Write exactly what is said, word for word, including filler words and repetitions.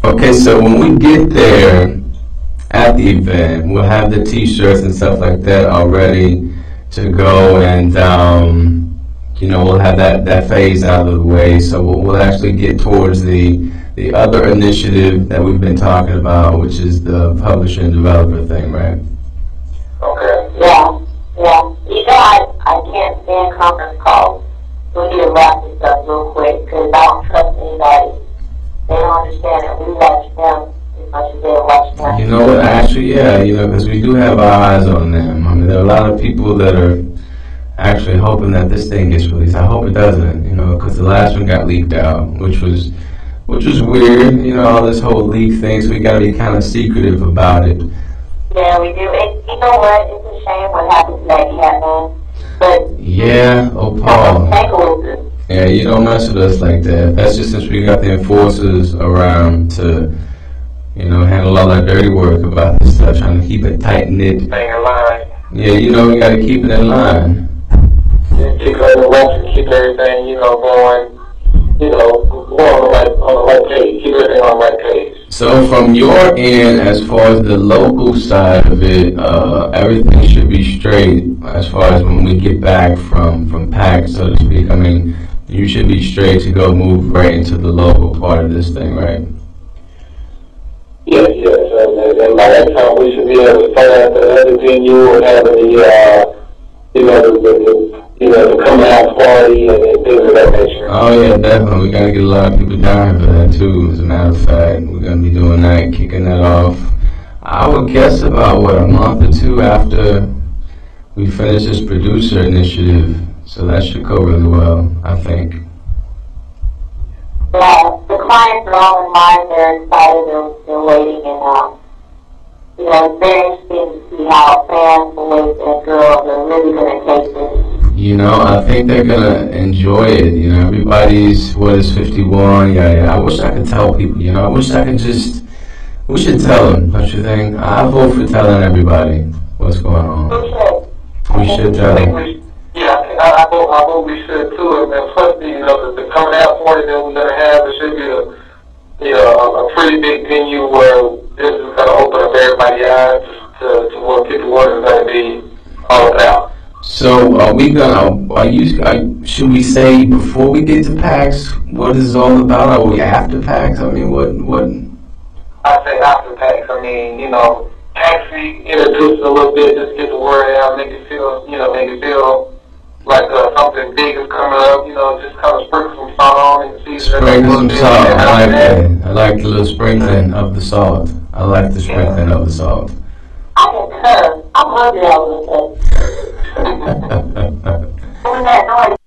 Okay, so when we get there at the event, we'll have the T-shirts and stuff like that all ready to go, and um, you know, we'll have that, that phase out of the way. So we'll, we'll actually get towards the the other initiative that we've been talking about, which is the publisher and developer thing, right? Okay. Yeah, yeah. You know, I, I can't stand conference calls. We need to wrap this up real quick because I don't trust anybody. They don't understand that we watch them as much as they're watching us. You know what? Actually, yeah, you know, because we do have our eyes on them. I mean, there are a lot of people that are actually hoping that this thing gets released. I hope it doesn't, you know, because the last one got leaked out, which was which was weird. You know, all this whole leak thing. So we got to be kind of secretive about it. Yeah, we do. It, you know what? It's a shame what happened to that cat, man. But yeah, oh Paul. Yeah, you don't mess with us like that. That's just since we got the enforcers around to, you know, handle all that dirty work about this stuff, trying to keep it tight knit. Staying in line. Yeah, you know, we got to keep it in line. Yeah, keep it on the web, keep everything, you know, going, you know, going on the right, on the right page. Keep everything on the right page. So from your end, as far as the local side of it, uh, everything should be straight as far as when we get back from, from PAX, so to speak. I mean, you should be straight to go move right into the local part of this thing, right? Yes, yes. And, and by that time, we should be able to find the other venue and have the, uh, you know, the, the, you know, the coming out party and, and things of that nature. Oh, yeah, definitely. We got to get a lot of people down here for that, too. As a matter of fact, we're going to be doing that, kicking that off. I would guess about, what, a month or two after we finish this producer initiative. So that should go really well, I think. Yeah, the clients are all in line. They're excited. They're, they're waiting, and um, you know, it's very interesting to see how fans, boys and girls, are really going to take this. You know, I think they're gonna enjoy it. You know, everybody's what is fifty-one. Yeah, yeah. I wish I could tell people. You know, I wish I could just. We should tell them. Don't you think? I vote for telling everybody what's going on. We should. We should tell them. Yeah, I, I, vote, I vote we should too. And plus, you know, the, the coming out party that we're gonna have, it should be a, you know, a, a pretty big venue where this is gonna open up everybody's eyes to, to what people what it's gonna be all about. So are we gonna? Are you? Are, should we say before we get to PAX what is it all about? Are we after PAX? I mean, what? What? I say after PAX. I mean, you know, PAX we introduce it a little bit, just get the word out, make it feel, you know, make it feel like uh, something big is coming up, you know, just kind of sprinkle some salt on and see. Sprinkle some salt. I like that. I like the little sprinkling of the salt. I like the sprinkling of the salt. I can curse. I'm hungry all of a sudden. Doing that noise.